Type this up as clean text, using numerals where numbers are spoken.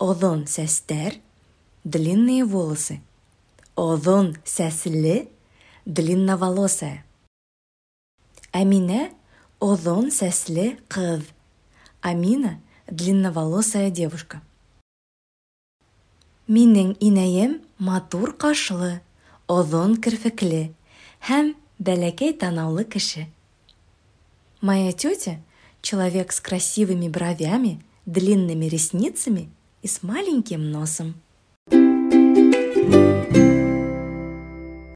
Оҙон сәстәр, длинные волосы. Оҙон сәсле, длинноволосая. Әминә оҙон сәсле ҡыҙ. Амина длинноволосая девушка. Минең инәйем матур ҡашлы, оҙон кирпекле һәм бәләкәй танаулы кеше. Моя тетя — человек с красивыми бровями, длинными ресницами и с маленьким носом.